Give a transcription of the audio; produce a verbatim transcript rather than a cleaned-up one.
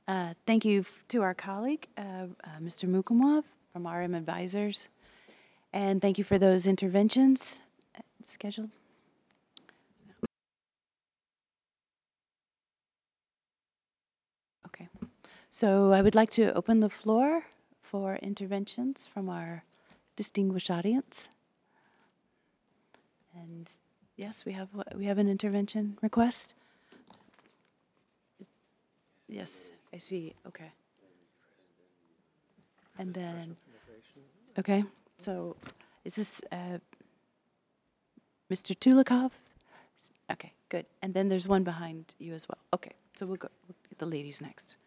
Uh, thank you f- to our colleague, uh, uh, Mister Mukamov from R M Advisors, and thank you for those interventions uh, scheduled. Okay, so I would like to open the floor for interventions from our distinguished audience. And yes, we have we have an intervention request. Yes, I see. Okay, and then okay, so is this uh, Mister Tulikov? Okay, good. And then there's one behind you as well. Okay, so we'll go we'll get the ladies next.